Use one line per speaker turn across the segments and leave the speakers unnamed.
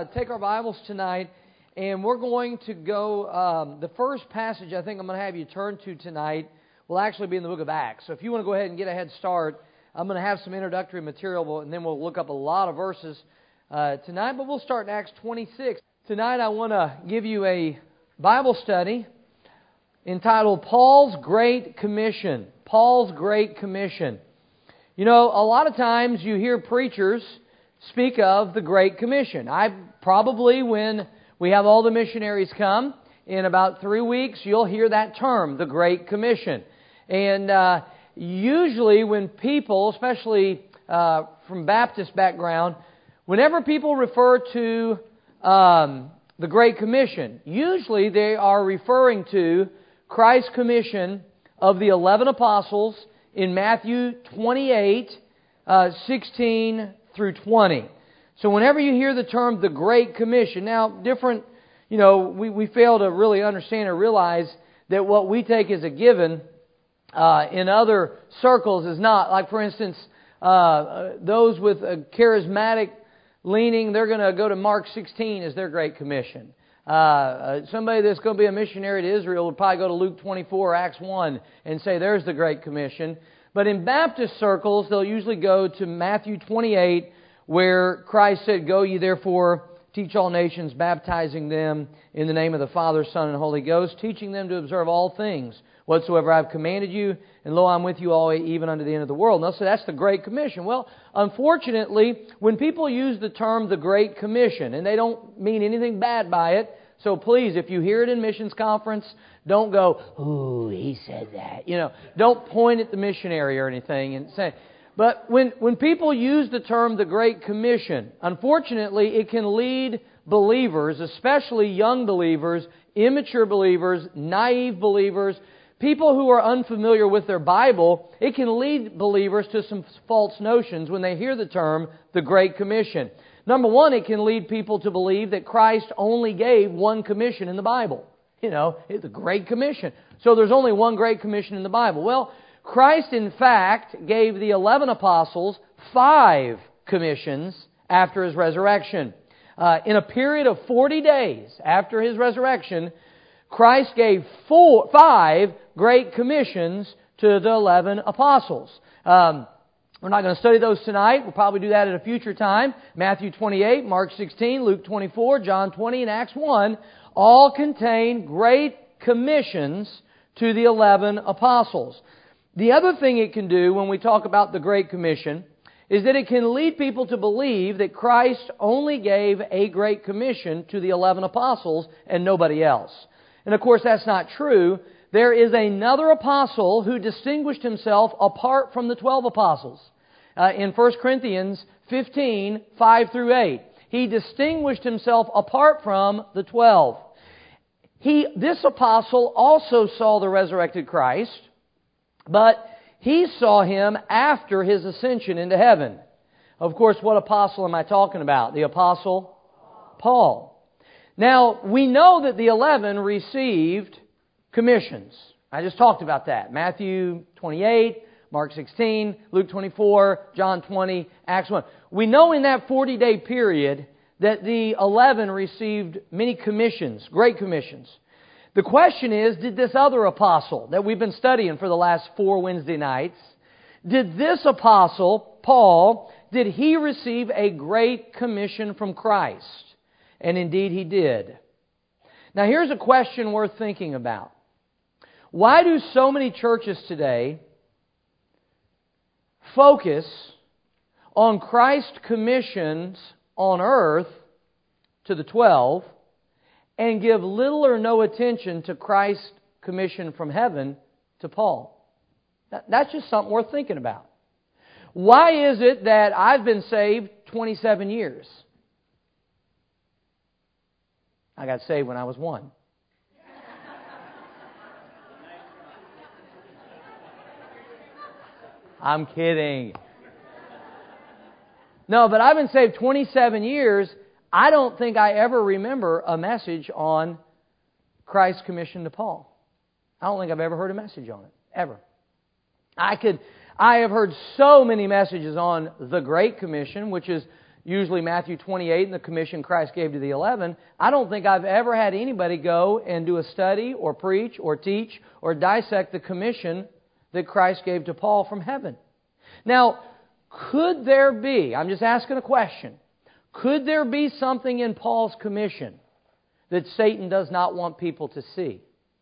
Take our Bibles tonight, and we're going to go, the first passage I think I'm going to have you turn to tonight will actually be in the book of Acts. So if you want to go ahead and get a head start, I'm going to have some introductory material, and then we'll look up a lot of verses tonight, but we'll start in Acts 26. Tonight I want to give you a Bible study entitled Paul's Great Commission. Paul's Great Commission. You know, a lot of times you hear preachers speak of the Great Commission. When we have all the missionaries come, in about 3 weeks, you'll hear that term, the Great Commission. And usually when people, especially from Baptist background, whenever people refer to the Great Commission, usually they are referring to Christ's commission of the 11 apostles in Matthew 28, 16 through 20. So whenever you hear the term the Great Commission, now we fail to really understand or realize that what we take as a given in other circles is not. Like for instance, those with a charismatic leaning, they're going to go to Mark 16 as their Great Commission. Somebody that's going to be a missionary to Israel would probably go to Luke 24 or Acts 1 and say there's the Great Commission. But in Baptist circles, they'll usually go to Matthew 28, where Christ said, "Go ye therefore, teach all nations, baptizing them in the name of the Father, Son, and Holy Ghost, teaching them to observe all things whatsoever I have commanded you, and lo, I'm with you always, even unto the end of the world." Now, so that's the Great Commission. Well, unfortunately, when people use the term the Great Commission, and they don't mean anything bad by it, so please, if you hear it in missions conference, don't go, "Ooh, he said that." Don't point at the missionary or anything and say. But when people use the term the Great Commission, unfortunately, it can lead believers, especially young believers, immature believers, naive believers, people who are unfamiliar with their Bible, it can lead believers to some false notions when they hear the term the Great Commission. Number one, it can lead people to believe that Christ only gave one commission in the Bible. It's the Great Commission. So there's only one Great Commission in the Bible. Well, Christ, in fact, gave the 11 apostles 5 commissions after His resurrection. In a period of 40 days after His resurrection, Christ gave 5 Great Commissions to the 11 apostles. We're not going to study those tonight. We'll probably do that at a future time. Matthew 28, Mark 16, Luke 24, John 20, and Acts 1 all contain Great Commissions to the 11 apostles. The other thing it can do when we talk about the Great Commission is that it can lead people to believe that Christ only gave a Great Commission to the 11 apostles and nobody else. And of course that's not true. There is another apostle who distinguished himself apart from the 12 apostles. In 1 Corinthians 15, 5 through 8. He distinguished himself apart from the 12. This apostle also saw the resurrected Christ, but he saw Him after His ascension into heaven. Of course, what apostle am I talking about? The apostle Paul. Now, we know that the 11 received commissions. I just talked about that. Matthew 28, Mark 16, Luke 24, John 20, Acts 1. We know in that 40-day period that the 11 received many commissions, great commissions. The question is, did this other apostle that we've been studying for the last 4 Wednesday nights, did this apostle, Paul, did he receive a great commission from Christ? And indeed he did. Now here's a question worth thinking about. Why do so many churches today focus on Christ's commissions on earth to the 12 and give little or no attention to Christ's commission from heaven to Paul? That's just something worth thinking about. Why is it that I've been saved 27 years? I got saved when I was 1. I'm kidding. No, but I've been saved 27 years. I don't think I ever remember a message on Christ's commission to Paul. I don't think I've ever heard a message on it, ever. I have heard so many messages on the Great Commission, which is usually Matthew 28 and the commission Christ gave to the 11, I don't think I've ever had anybody go and do a study or preach or teach or dissect the commission that Christ gave to Paul from heaven. Now, could there be, I'm just asking a question, could there be something in Paul's commission that Satan does not want people to see?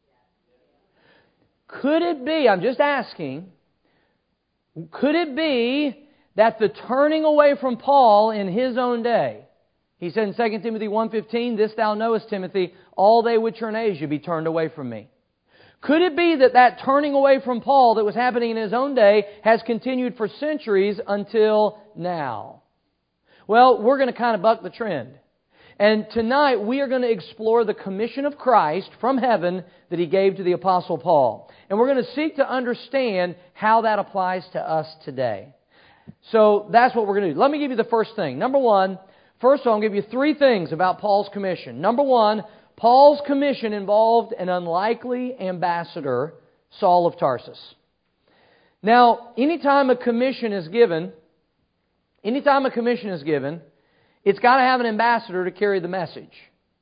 Could it be, I'm just asking, could it be that the turning away from Paul in his own day, he said in 2 Timothy 1:15, "This thou knowest, Timothy, all they which are in Asia be turned away from me." Could it be that that turning away from Paul that was happening in his own day has continued for centuries until now? Well, we're going to kind of buck the trend. And tonight we are going to explore the commission of Christ from heaven that He gave to the Apostle Paul. And we're going to seek to understand how that applies to us today. So that's what we're going to do. Let me give you the first thing. Number one, first of all, I'll give you three things about Paul's commission. Number one, Paul's commission involved an unlikely ambassador, Saul of Tarsus. Now, anytime a commission is given, it's got to have an ambassador to carry the message.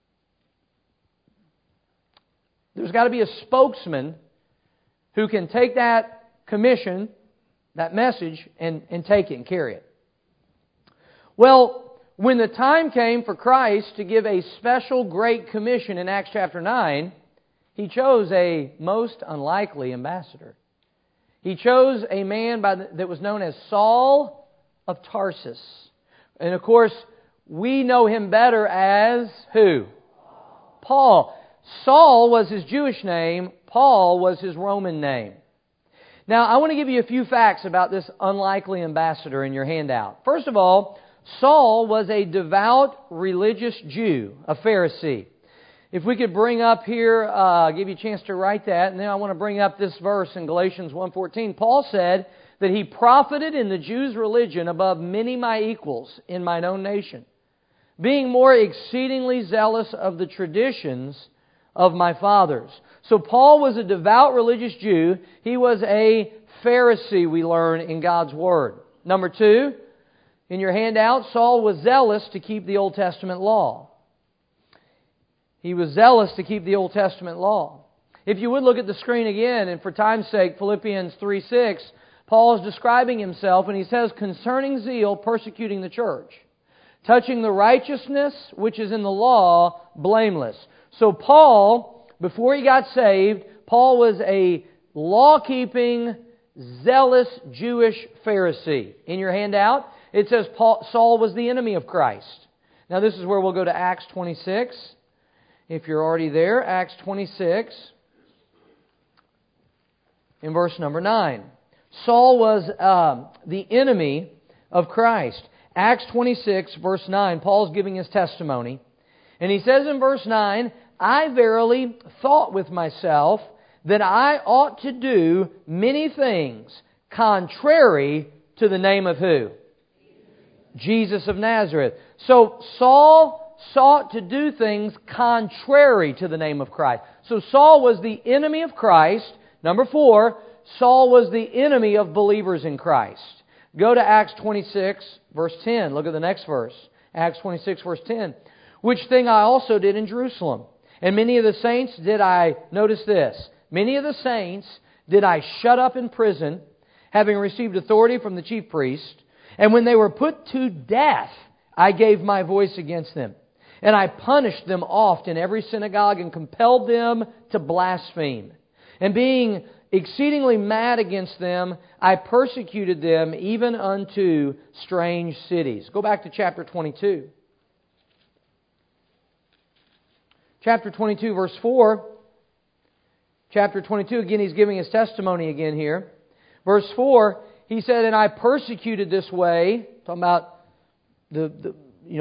There's got to be a spokesman who can take that commission, that message, and take it and carry it. Well, when the time came for Christ to give a special great commission in Acts chapter 9, He chose a most unlikely ambassador. He chose a man that was known as Saul of Tarsus. And of course, we know him better as who? Paul. Saul was his Jewish name. Paul was his Roman name. Now, I want to give you a few facts about this unlikely ambassador in your handout. First of all, Saul was a devout religious Jew, a Pharisee. If we could bring up here, give you a chance to write that, and then I want to bring up this verse in Galatians 1:14. Paul said that he profited in the Jews' religion above many my equals in mine own nation, being more exceedingly zealous of the traditions of my fathers. So Paul was a devout religious Jew. He was a Pharisee, we learn in God's Word. Number two, in your handout, Saul was zealous to keep the Old Testament law. He was zealous to keep the Old Testament law. If you would look at the screen again, and for time's sake, Philippians 3:6, Paul is describing himself, and he says, "Concerning zeal, persecuting the church. Touching the righteousness which is in the law, blameless." So Paul, before he got saved, Paul was a law-keeping, zealous Jewish Pharisee. In your handout, it says Saul was the enemy of Christ. Now this is where we'll go to Acts 26. If you're already there, Acts 26, in verse number 9. Saul was the enemy of Christ. Acts 26, verse 9, Paul's giving his testimony. And he says in verse 9, "I verily thought with myself that I ought to do many things contrary to the name of who? Jesus of Nazareth." So Saul sought to do things contrary to the name of Christ. So Saul was the enemy of Christ. Number 4, Saul was the enemy of believers in Christ. Go to Acts 26, verse 10. Look at the next verse. Acts 26, verse 10. "Which thing I also did in Jerusalem. And many of the saints did I," notice this, "many of the saints did I shut up in prison, having received authority from the chief priest. And when they were put to death, I gave my voice against them. And I punished them oft in every synagogue and compelled them to blaspheme. And being exceedingly mad against them, I persecuted them even unto strange cities." Go back to chapter 22. Chapter 22, verse 4. Chapter 22, again, he's giving his testimony again here. Verse 4, he said, "And I persecuted this way," talking about the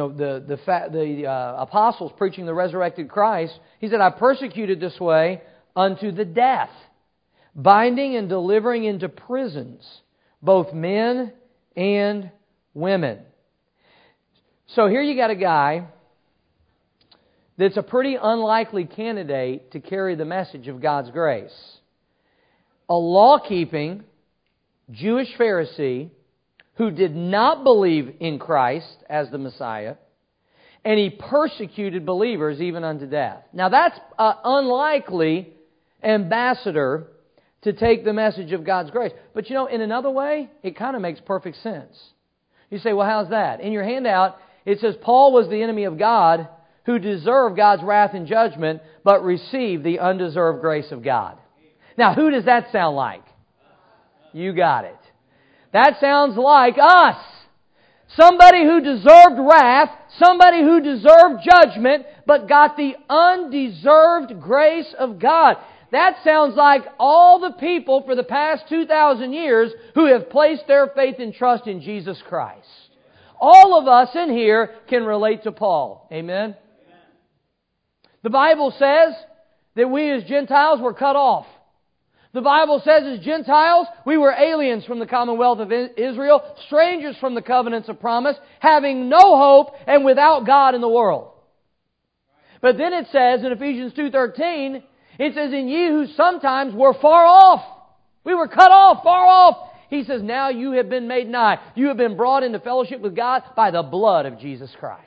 apostles preaching the resurrected Christ. He said, "I persecuted this way unto the death, binding and delivering into prisons both men and women." So here you got a guy that's a pretty unlikely candidate to carry the message of God's grace. A law-keeping Jewish Pharisee who did not believe in Christ as the Messiah, and he persecuted believers even unto death. Now that's an unlikely ambassador to take the message of God's grace. But in another way, it kind of makes perfect sense. You say, well, how's that? In your handout, it says Paul was the enemy of God who deserved God's wrath and judgment, but received the undeserved grace of God. Now, who does that sound like? You got it. That sounds like us. Somebody who deserved wrath, somebody who deserved judgment, but got the undeserved grace of God. That sounds like all the people for the past 2,000 years who have placed their faith and trust in Jesus Christ. All of us in here can relate to Paul. Amen? The Bible says that we as Gentiles were cut off. The Bible says as Gentiles, we were aliens from the commonwealth of Israel, strangers from the covenants of promise, having no hope and without God in the world. But then it says in Ephesians 2:13, it says, in ye who sometimes were far off. We were cut off, far off. He says, now you have been made nigh. You have been brought into fellowship with God by the blood of Jesus Christ.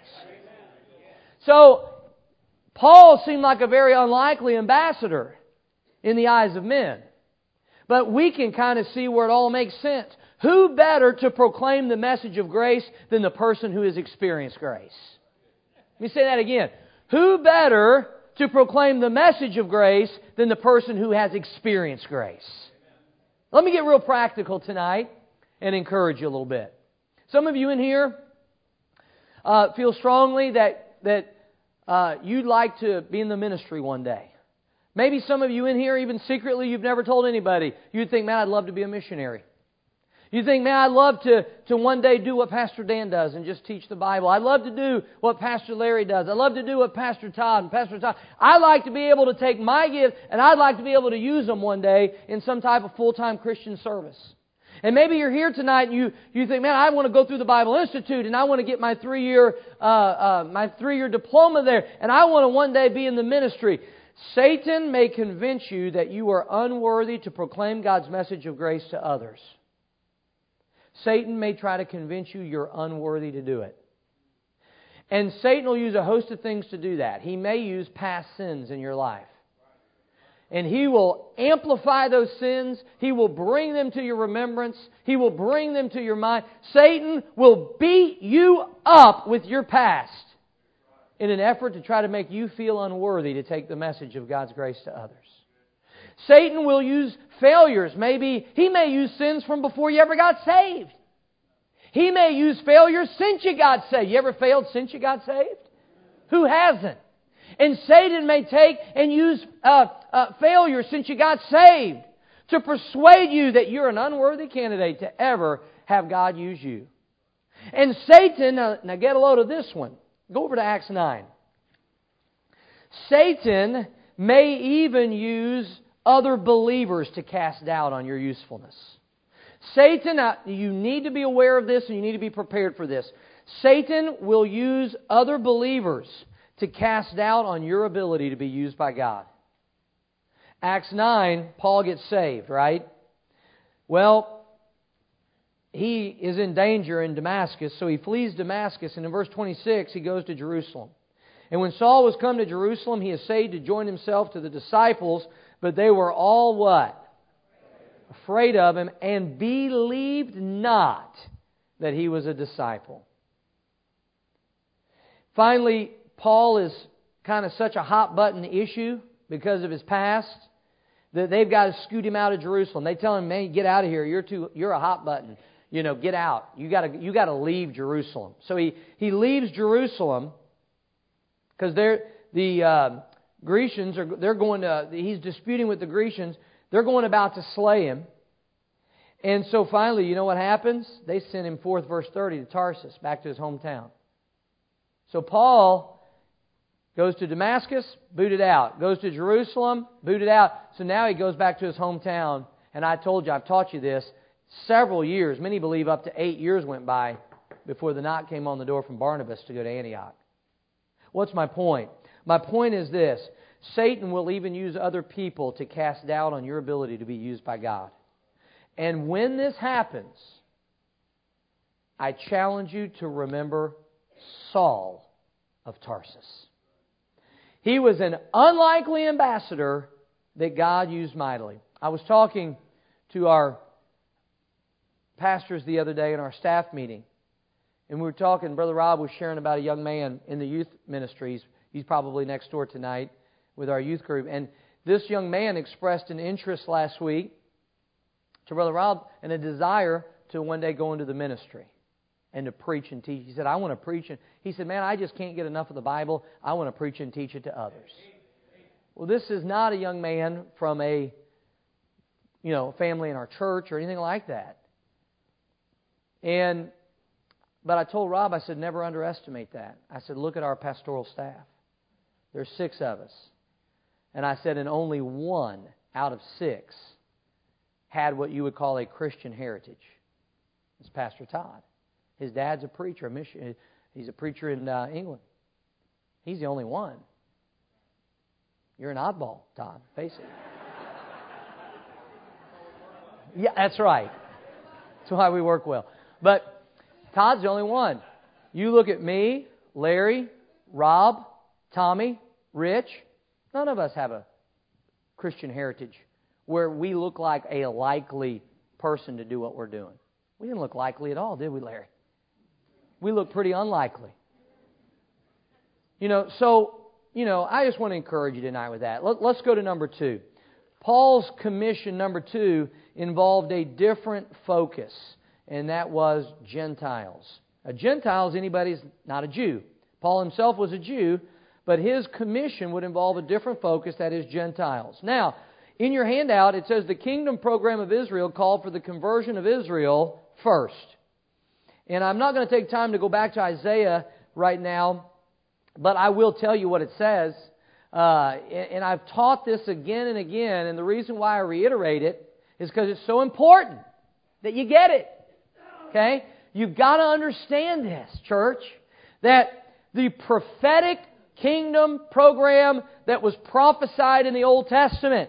So, Paul seemed like a very unlikely ambassador in the eyes of men. But we can kind of see where it all makes sense. Who better to proclaim the message of grace than the person who has experienced grace? Let me say that again. Who better to proclaim the message of grace than the person who has experienced grace? Let me get real practical tonight and encourage you a little bit. Some of you in here feel strongly that you'd like to be in the ministry one day. Maybe some of you in here, even secretly, you've never told anybody. You'd think, man, I'd love to be a missionary. You think, man, I'd love to one day do what Pastor Dan does and just teach the Bible. I'd love to do what Pastor Larry does. I'd love to do what Pastor Todd and Pastor Todd. I'd like to be able to take my gift and I'd like to be able to use them one day in some type of full-time Christian service. And maybe you're here tonight and you think, man, I want to go through the Bible Institute and I want to get my 3-year diploma there and I want to one day be in the ministry. Satan may convince you that you are unworthy to proclaim God's message of grace to others. Satan may try to convince you you're unworthy to do it. And Satan will use a host of things to do that. He may use past sins in your life. And he will amplify those sins. He will bring them to your remembrance. He will bring them to your mind. Satan will beat you up with your past in an effort to try to make you feel unworthy to take the message of God's grace to others. Satan will use failures. Maybe he may use sins from before you ever got saved. He may use failures since you got saved. You ever failed since you got saved? Who hasn't? And Satan may take and use failures since you got saved to persuade you that you're an unworthy candidate to ever have God use you. And Satan, now get a load of this one. Go over to Acts 9. Satan may even use other believers to cast doubt on your usefulness. Satan, you need to be aware of this and you need to be prepared for this. Satan will use other believers to cast doubt on your ability to be used by God. Acts 9, Paul gets saved, right? Well, he is in danger in Damascus, so he flees Damascus, and in verse 26 he goes to Jerusalem. And when Saul was come to Jerusalem, he essayed to join himself to the disciples, but they were all what? Afraid of him, and believed not that he was a disciple. Finally, Paul is kind of such a hot button issue because of his past that they've got to scoot him out of Jerusalem. They tell him, man, get out of here. You're a hot button. Get out. You got to leave Jerusalem. So he leaves Jerusalem because the Grecians he's disputing with the Grecians. They're going about to slay him. And so finally, you know what happens? They send him forth, verse 30, to Tarsus, back to his hometown. So Paul goes to Damascus, booted out. Goes to Jerusalem, booted out. So now he goes back to his hometown. And I told you, I've taught you this, several years, many believe up to 8 years went by before the knock came on the door from Barnabas to go to Antioch. What's my point? My point is this. Satan will even use other people to cast doubt on your ability to be used by God. And when this happens, I challenge you to remember Saul of Tarsus. He was an unlikely ambassador that God used mightily. I was talking to our pastors the other day in our staff meeting, and we were talking, Brother Rob was sharing about a young man in the youth ministries. He's probably next door tonight with our youth group. And this young man expressed an interest last week to Brother Rob and a desire to one day go into the ministry and to preach and teach. He said, I want to preach. And he said, man, I just can't get enough of the Bible. I want to preach and teach it to others. Well, this is not a young man from a family in our church or anything like that. But I told Rob, I said, never underestimate that. I said, look at our pastoral staff. There's 6 of us. And I said, and only 1 out of 6 had what you would call a Christian heritage. It's Pastor Todd. His dad's a preacher, he's a preacher in England. He's the only one. You're an oddball, Todd. Face it. Yeah, that's right. That's why we work well. But Todd's the only one. You look at me, Larry, Rob, Tommy, Rich. None of us have a Christian heritage where we look like a likely person to do what we're doing. We didn't look likely at all, did we, Larry? We look pretty unlikely. I just want to encourage you tonight with that. Let's go to number 2. Paul's commission, number 2, involved a different focus, and that was Gentiles. A Gentile is anybody who's not a Jew. Paul himself was a Jew, but his commission would involve a different focus, that is Gentiles. Now, in your handout, it says the kingdom program of Israel called for the conversion of Israel first. And I'm not going to take time to go back to Isaiah right now, but I will tell you what it says. And I've taught this again and again, and the reason why I reiterate it is because it's so important that you get it. Okay? You've got to understand this, church, that the prophetic kingdom program that was prophesied in the Old Testament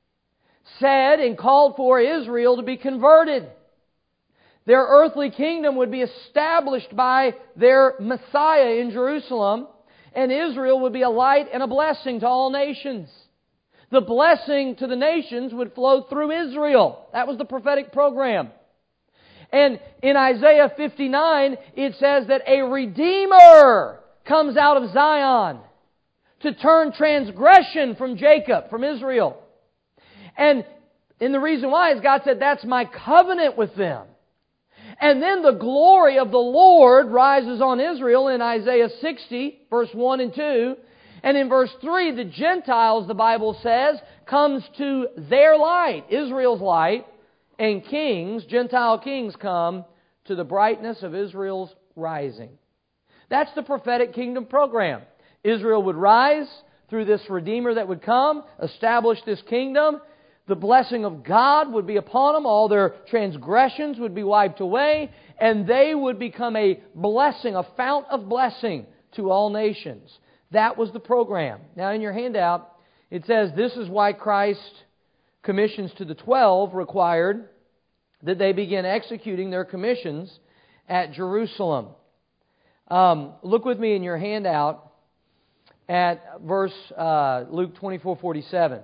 said and called for Israel to be converted. Their earthly kingdom would be established by their Messiah in Jerusalem, and Israel would be a light and a blessing to all nations. The blessing to the nations would flow through Israel. That was the prophetic program. And in Isaiah 59, it says that a Redeemer comes out of Zion to turn transgression from Jacob, from Israel. And the reason why is God said, that's my covenant with them. And then the glory of the Lord rises on Israel in Isaiah 60, verse 1 and 2. And in verse 3, the Gentiles, the Bible says, comes to their light, Israel's light, and kings, Gentile kings, come to the brightness of Israel's rising. That's the prophetic kingdom program. Israel would rise through this Redeemer that would come, establish this kingdom. The blessing of God would be upon them. All their transgressions would be wiped away. And they would become a blessing, a fount of blessing to all nations. That was the program. Now in your handout, it says this is why Christ commissions to the 12 required that they begin executing their commissions at Jerusalem. Look with me in your handout at verse Luke 24:47.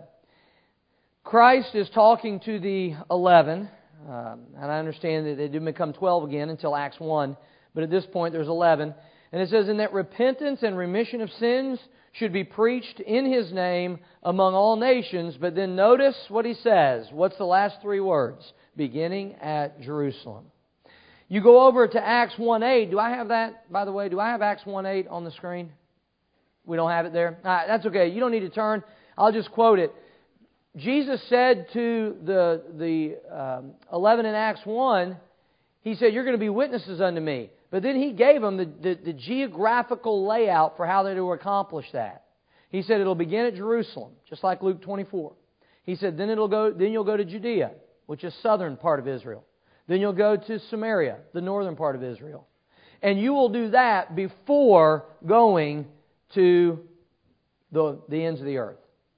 Christ is talking to the 11, and I understand that they didn't become 12 again until Acts 1, but at this point there's 11. And it says, "And that repentance and remission of sins should be preached in His name among all nations." But then notice what He says. What's the last 3 words? Beginning at Jerusalem. You go over to Acts 1:8. Do I have that, by the way? Do I have Acts 1:8 on the screen? We don't have it there? All right, that's okay. You don't need to turn. I'll just quote it. Jesus said to the 11 in Acts 1, He said, "You're going to be witnesses unto me." But then He gave them the geographical layout for how they're to accomplish that. He said it'll begin at Jerusalem, just like Luke 24. He said then you'll go to Judea, which is southern part of Israel. Then you'll go to Samaria, the northern part of Israel. And you will do that before going to the ends of the earth.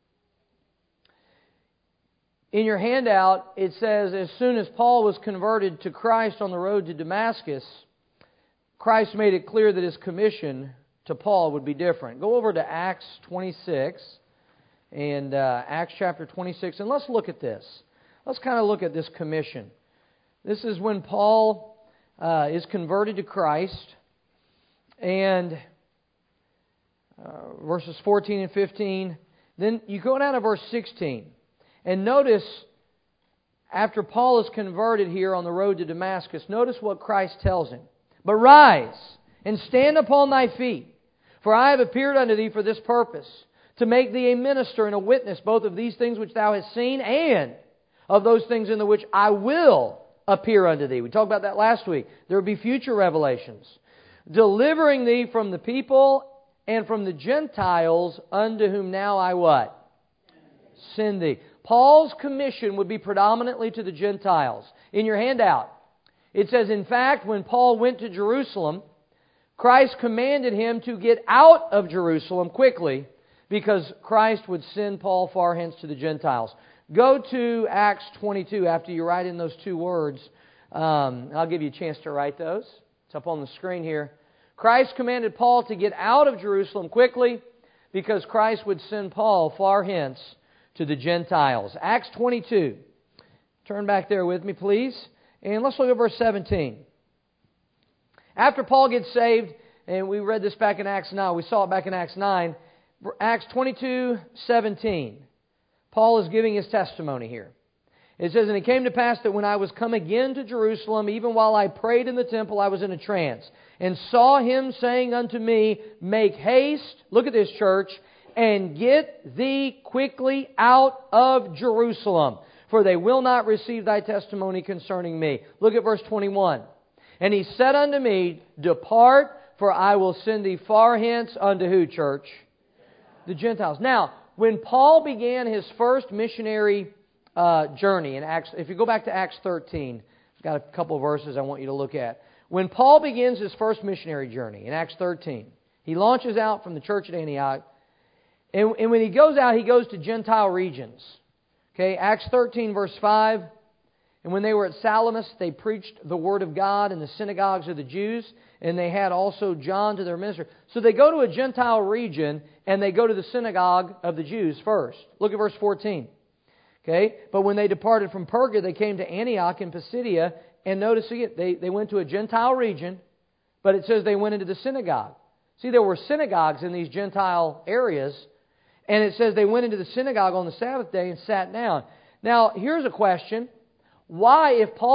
In your handout, it says, as soon as Paul was converted to Christ on the road to Damascus, Christ made it clear that His commission to Paul would be different. Go over to Acts 26 and Acts chapter 26, and let's look at this. Let's kind of look at this commission. This is when Paul is converted to Christ, and verses 14 and 15. Then you go down to verse 16, and notice after Paul is converted here on the road to Damascus, notice what Christ tells him. But rise and stand upon thy feet, for I have appeared unto thee for this purpose, to make thee a minister and a witness both of these things which thou hast seen and of those things in the which I will appear unto thee. We talked about that last week. There will be future revelations. Delivering thee from the people and from the Gentiles unto whom now I what? Send thee. Paul's commission would be predominantly to the Gentiles. In your handout, it says, in fact, when Paul went to Jerusalem, Christ commanded him to get out of Jerusalem quickly because Christ would send Paul far hence to the Gentiles. Go to Acts 22 after you write in those two words. I'll give you a chance to write those. It's up on the screen here. Christ commanded Paul to get out of Jerusalem quickly because Christ would send Paul far hence to the Gentiles. Acts 22. Turn back there with me, please. And let's look at verse 17. After Paul gets saved, and we read this back in Acts 9, we saw it back in Acts 9, Acts 22:17. Paul is giving his testimony here. It says, and it came to pass that when I was come again to Jerusalem, even while I prayed in the temple, I was in a trance, and saw him saying unto me, make haste, look at this, church, and get thee quickly out of Jerusalem, for they will not receive thy testimony concerning me. Look at verse 21. And he said unto me, depart, for I will send thee far hence unto who, church? The Gentiles. Now, when Paul began his first missionary journey in Acts, if you go back to Acts 13, I've got a couple of verses I want you to look at. When Paul begins his first missionary journey in Acts 13, he launches out from the church at Antioch, and when he goes out, he goes to Gentile regions. Okay, Acts 13 verse 5, and when they were at Salamis, they preached the Word of God in the synagogues of the Jews, and they had also John to their minister. So they go to a Gentile region, and they go to the synagogue of the Jews first. Look at verse 14. Okay, but when they departed from Perga, they came to Antioch in Pisidia, and notice again, they went to a Gentile region, but it says they went into the synagogue. See, there were synagogues in these Gentile areas, and it says they went into the synagogue on the Sabbath day and sat down. Now, here's a question. Why,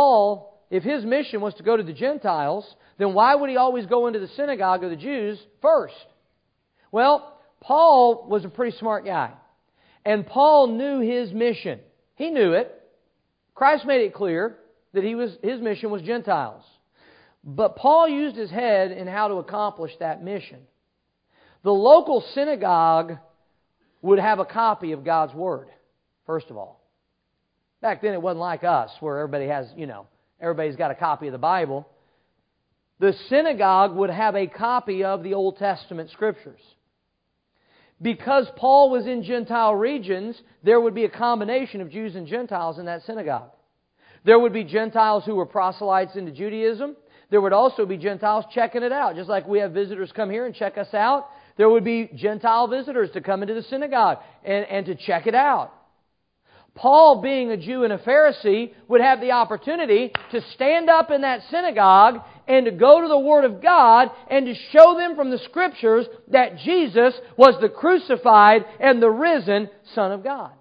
if his mission was to go to the Gentiles, then why would he always go into the synagogue of the Jews first? Well, Paul was a pretty smart guy. And Paul knew his mission. He knew it. Christ made it clear that his mission was Gentiles. But Paul used his head in how to accomplish that mission. The local synagogue would have a copy of God's Word, first of all. Back then it wasn't like us, where everybody's got a copy of the Bible. The synagogue would have a copy of the Old Testament Scriptures. Because Paul was in Gentile regions, there would be a combination of Jews and Gentiles in that synagogue. There would be Gentiles who were proselytes into Judaism. There would also be Gentiles checking it out. Just like we have visitors come here and check us out, there would be Gentile visitors to come into the synagogue and to check it out. Paul, being a Jew and a Pharisee, would have the opportunity to stand up in that synagogue and to go to the Word of God and to show them from the Scriptures that Jesus was the crucified and the risen Son of God.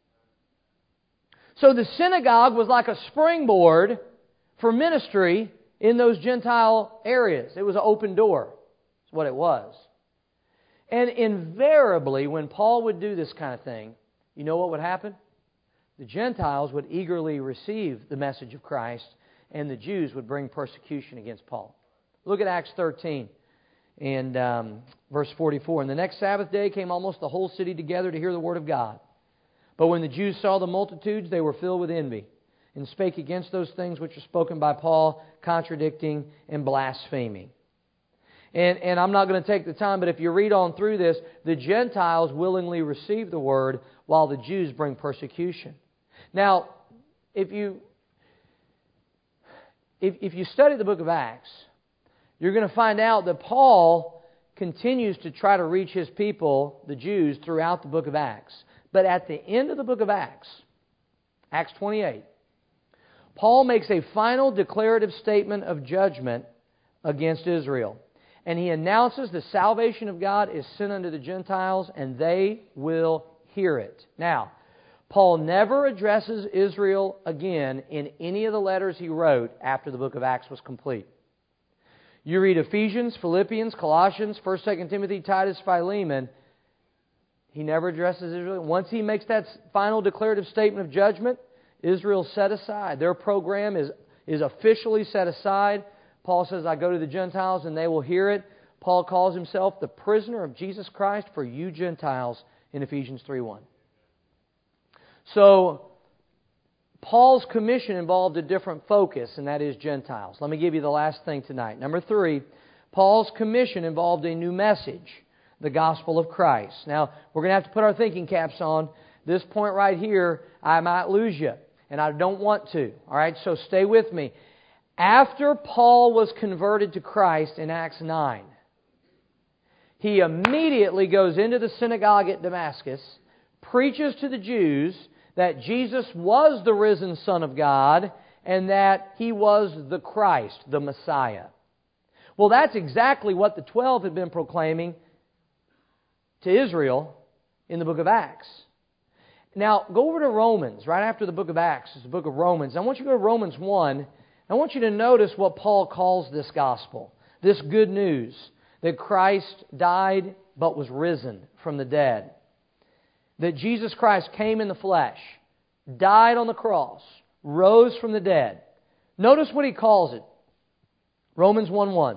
So the synagogue was like a springboard for ministry in those Gentile areas. It was an open door. That's what it was. And invariably, when Paul would do this kind of thing, you know what would happen? The Gentiles would eagerly receive the message of Christ, and the Jews would bring persecution against Paul. Look at Acts 13 and verse 44. And the next Sabbath day came almost the whole city together to hear the Word of God. But when the Jews saw the multitudes, they were filled with envy, and spake against those things which were spoken by Paul, contradicting and blaspheming. And I'm not going to take the time, but if you read on through this, the Gentiles willingly receive the Word, while the Jews bring persecution. Now, if you study the book of Acts, you're going to find out that Paul continues to try to reach his people, the Jews, throughout the book of Acts. But at the end of the book of Acts, Acts 28, Paul makes a final declarative statement of judgment against Israel. And he announces the salvation of God is sent unto the Gentiles, and they will hear it. Now, Paul never addresses Israel again in any of the letters he wrote after the book of Acts was complete. You read Ephesians, Philippians, Colossians, 1st, 2nd Timothy, Titus, Philemon. He never addresses Israel. Once he makes that final declarative statement of judgment, Israel's set aside. Their program is officially set aside. Paul says, I go to the Gentiles and they will hear it. Paul calls himself the prisoner of Jesus Christ for you Gentiles in Ephesians 3:1. So, Paul's commission involved a different focus, and that is Gentiles. Let me give you the last thing tonight. Number 3, Paul's commission involved a new message, the gospel of Christ. Now, we're going to have to put our thinking caps on. This point right here, I might lose you, and I don't want to. All right, so stay with me. After Paul was converted to Christ in Acts 9, he immediately goes into the synagogue at Damascus, preaches to the Jews that Jesus was the risen Son of God and that He was the Christ, the Messiah. Well, that's exactly what the 12 had been proclaiming to Israel in the book of Acts. Now, go over to Romans, right after the book of Acts, is the book of Romans. I want you to go to Romans 1. I want you to notice what Paul calls this gospel, this good news, that Christ died but was risen from the dead. That Jesus Christ came in the flesh, died on the cross, rose from the dead. Notice what he calls it. Romans 1:1.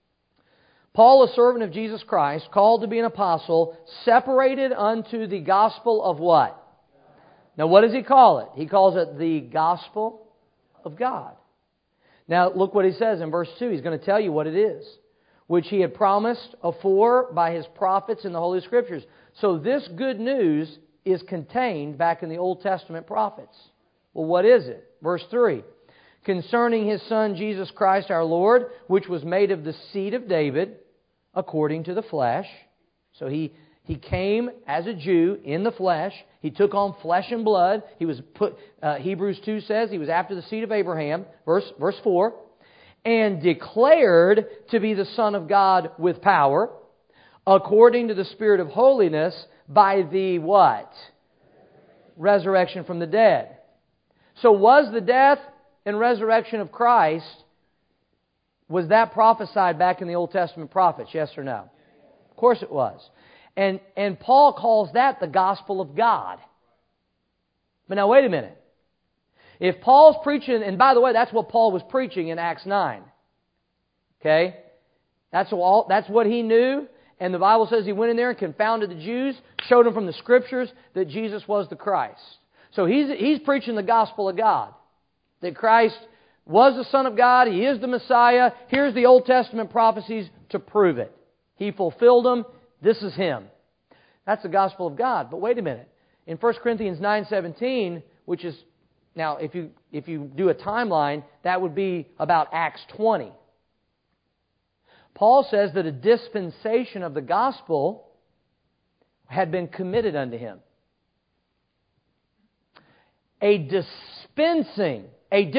Paul, a servant of Jesus Christ, called to be an apostle, separated unto the gospel of what? Now what does he call it? He calls it the gospel of God. Now look what he says in verse 2. He's going to tell you what it is, which he had promised afore by his prophets in the Holy Scriptures. So this good news is contained back in the Old Testament prophets. Well, what is it? Verse 3. Concerning His Son, Jesus Christ our Lord, which was made of the seed of David, according to the flesh. So He came as a Jew in the flesh. He took on flesh and blood. He was put. Hebrews 2 says He was after the seed of Abraham. Verse 4. And declared to be the Son of God with power, according to the Spirit of holiness, by the what? Resurrection from the dead. So was the death and resurrection of Christ, was that prophesied back in the Old Testament prophets? Yes or no? Of course it was. And Paul calls that the gospel of God. But now wait a minute. If Paul's preaching, and by the way, that's what Paul was preaching in Acts 9. Okay? That's what he knew. And the Bible says he went in there and confounded the Jews, showed them from the Scriptures that Jesus was the Christ. So he's preaching the gospel of God. That Christ was the Son of God, He is the Messiah. Here's the Old Testament prophecies to prove it. He fulfilled them. This is Him. That's the gospel of God. But wait a minute. In 1 Corinthians 9:17, which is, now if you do a timeline, that would be about Acts 20. Paul says that a dispensation of the gospel had been committed unto him. A dispensation,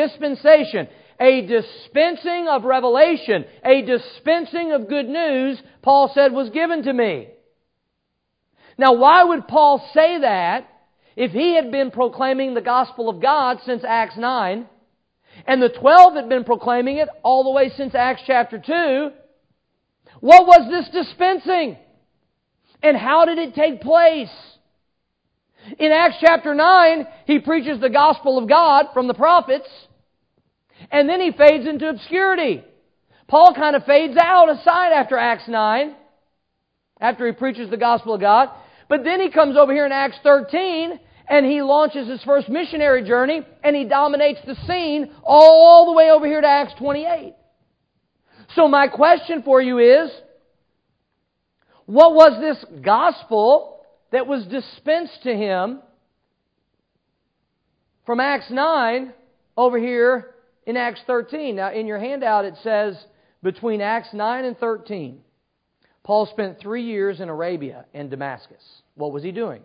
a dispensing of revelation, a dispensing of good news, Paul said, was given to me. Now, why would Paul say that if he had been proclaiming the gospel of God since Acts 9, and the 12 had been proclaiming it all the way since Acts chapter 2? What was this dispensing? And how did it take place? In Acts chapter 9, he preaches the gospel of God from the prophets, and then he fades into obscurity. Paul kind of fades out aside after Acts 9, after he preaches the gospel of God. But then he comes over here in Acts 13, and he launches his first missionary journey, and he dominates the scene all the way over here to Acts 28. So my question for you is, what was this gospel that was dispensed to him from Acts 9 over here in Acts 13? Now, in your handout it says between Acts 9 and 13, Paul spent 3 years in Arabia and Damascus. What was he doing?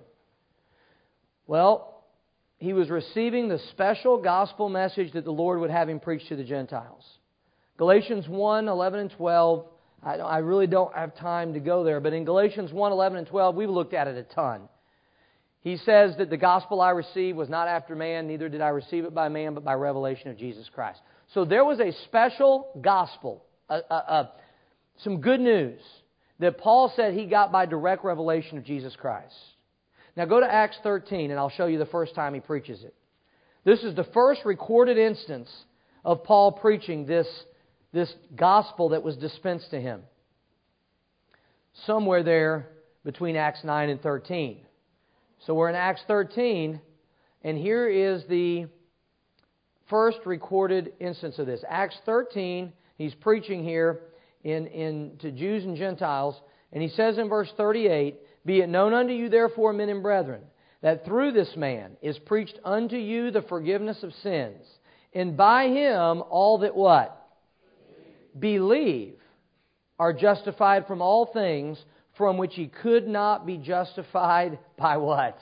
Well, he was receiving the special gospel message that the Lord would have him preach to the Gentiles. Galatians 1, 11 and 12, I really don't have time to go there, but in Galatians 1, 11 and 12, we've looked at it a ton. He says that the gospel I received was not after man, neither did I receive it by man, but by revelation of Jesus Christ. So there was a special gospel, some good news that Paul said he got by direct revelation of Jesus Christ. Now go to Acts 13 and I'll show you the first time he preaches it. This is the first recorded instance of Paul preaching this gospel that was dispensed to him. Somewhere there between Acts 9 and 13. So we're in Acts 13, and here is the first recorded instance of this. Acts 13, he's preaching here to Jews and Gentiles, and he says in verse 38, "Be it known unto you therefore, men and brethren, that through this man is preached unto you the forgiveness of sins, and by him all that" what? Believe are justified from all things from which he could not be justified by what?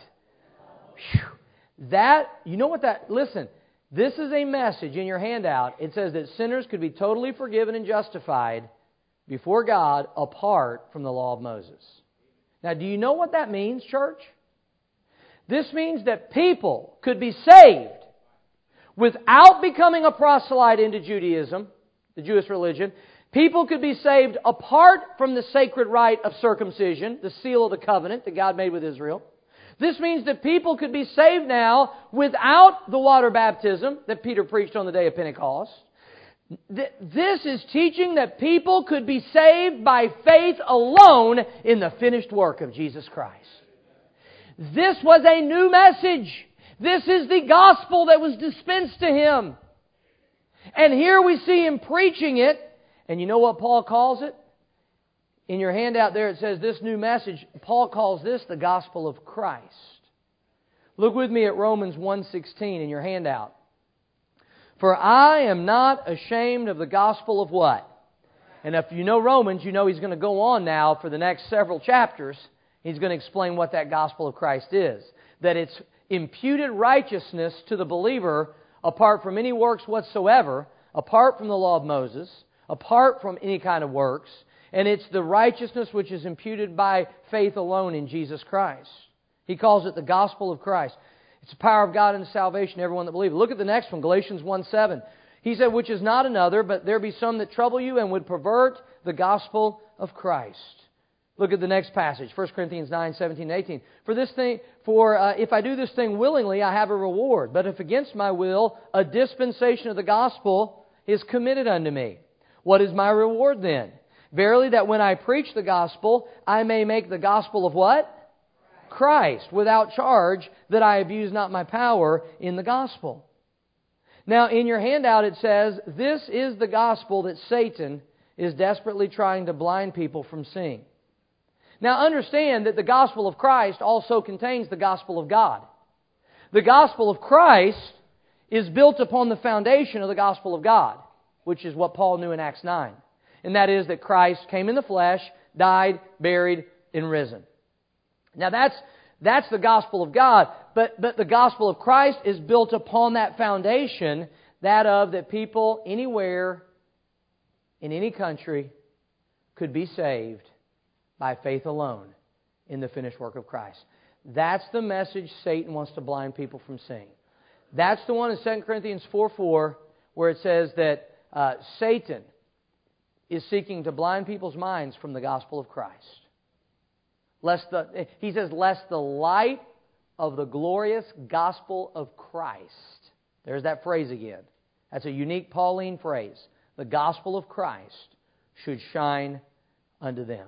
That, you know what that, listen, this is a message in your handout. It says that sinners could be totally forgiven and justified before God apart from the law of Moses. Now, do you know what that means, church? This means that people could be saved without becoming a proselyte into Judaism, the Jewish religion. People could be saved apart from the sacred rite of circumcision, the seal of the covenant that God made with Israel. This means that people could be saved now without the water baptism that Peter preached on the day of Pentecost. This is teaching that people could be saved by faith alone in the finished work of Jesus Christ. This was a new message. This is the gospel that was dispensed to him. And here we see him preaching it. And you know what Paul calls it? In your handout there it says this new message. Paul calls this the gospel of Christ. Look with me at Romans 1:16 in your handout. "For I am not ashamed of the gospel of" what? And if you know Romans, you know he's going to go on now for the next several chapters. He's going to explain what that gospel of Christ is. That it's imputed righteousness to the believer apart from any works whatsoever, apart from the law of Moses, apart from any kind of works, and it's the righteousness which is imputed by faith alone in Jesus Christ. He calls it the gospel of Christ. It's the power of God unto salvation to everyone that believes. Look at the next one, Galatians 1:7. He said, "Which is not another, but there be some that trouble you and would pervert the gospel of Christ." Look at the next passage, 1 Corinthians 9:17 and 18. If I do this thing willingly, I have a reward. But if against my will, a dispensation of the gospel is committed unto me. What is my reward then? Verily that when I preach the gospel, I may make the gospel of" what? Christ, without charge, that I abuse not my power in the gospel. Now, in your handout it says, this is the gospel that Satan is desperately trying to blind people from seeing. Now, understand that the gospel of Christ also contains the gospel of God. The gospel of Christ is built upon the foundation of the gospel of God, which is what Paul knew in Acts 9. And that is that Christ came in the flesh, died, buried, and risen. Now that's the gospel of God, but the gospel of Christ is built upon that foundation, that people anywhere, in any country, could be saved by faith alone in the finished work of Christ. That's the message Satan wants to blind people from seeing. That's the one in 2 Corinthians 4:4 where it says that Satan is seeking to blind people's minds from the gospel of Christ. He says, lest the light of the glorious gospel of Christ. There's that phrase again. That's a unique Pauline phrase. The gospel of Christ should shine unto them.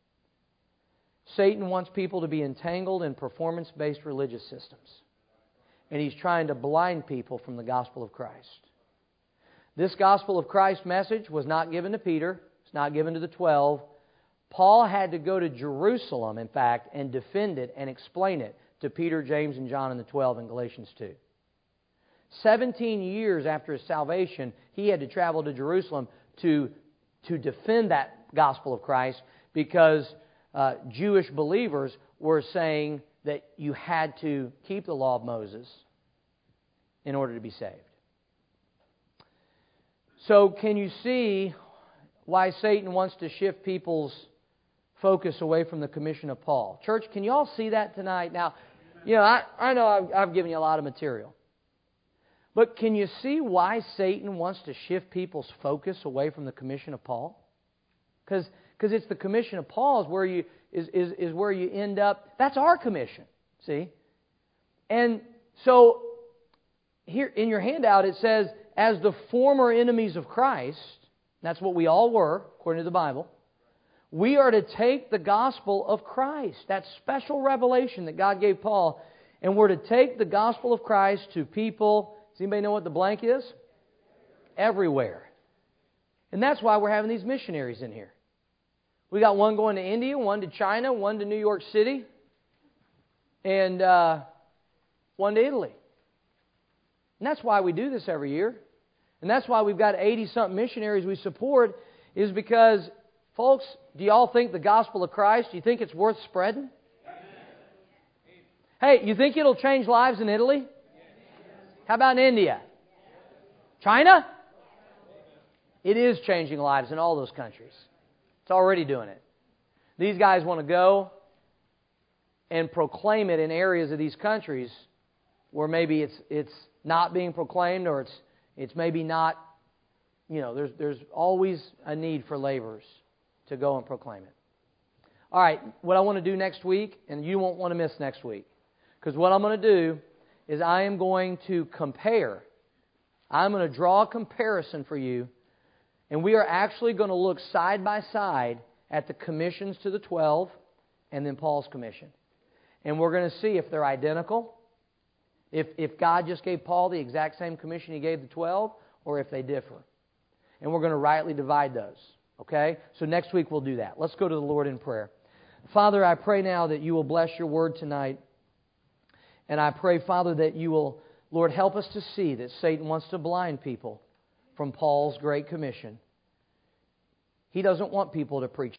Satan wants people to be entangled in performance-based religious systems. And he's trying to blind people from the gospel of Christ. This gospel of Christ message was not given to Peter. It's not given to the 12. Paul had to go to Jerusalem, in fact, and defend it and explain it to Peter, James, and John and the 12 in Galatians 2. 17 years after his salvation, he had to travel to Jerusalem to to defend that gospel of Christ because Jewish believers were saying that you had to keep the law of Moses in order to be saved. So can you see why Satan wants to shift people's focus away from the commission of Paul? Church, can you all see that tonight? Now, I know I've given you a lot of material. But can you see why Satan wants to shift people's focus away from the commission of Paul? Because it's the commission of Paul is where you end up. That's our commission, see? And so here in your handout it says, as the former enemies of Christ, that's what we all were, according to the Bible, we are to take the gospel of Christ, that special revelation that God gave Paul, and we're to take the gospel of Christ to people. Does anybody know what the blank is? Everywhere. And that's why we're having these missionaries in here. We got one going to India, one to China, one to New York City, and one to Italy. And that's why we do this every year. And that's why we've got 80-something missionaries we support, is because, folks, do y'all think the gospel of Christ, do you think it's worth spreading? Hey, you think it'll change lives in Italy? How about in India? China? It is changing lives in all those countries. It's already doing it. These guys want to go and proclaim it in areas of these countries where maybe it's not being proclaimed, or it's maybe not, there's always a need for laborers to go and proclaim it. All right, what I want to do next week, and you won't want to miss next week, because what I'm going to do is I am going to compare. I'm going to draw a comparison for you, and we are actually going to look side by side at the commissions to the 12 and then Paul's commission. And we're going to see if they're identical, if God just gave Paul the exact same commission He gave the 12, or if they differ. And we're going to rightly divide those. Okay? So next week we'll do that. Let's go to the Lord in prayer. Father, I pray now that You will bless Your word tonight. And I pray, Father, that You will, Lord, help us to see that Satan wants to blind people from Paul's great commission. He doesn't want people to preach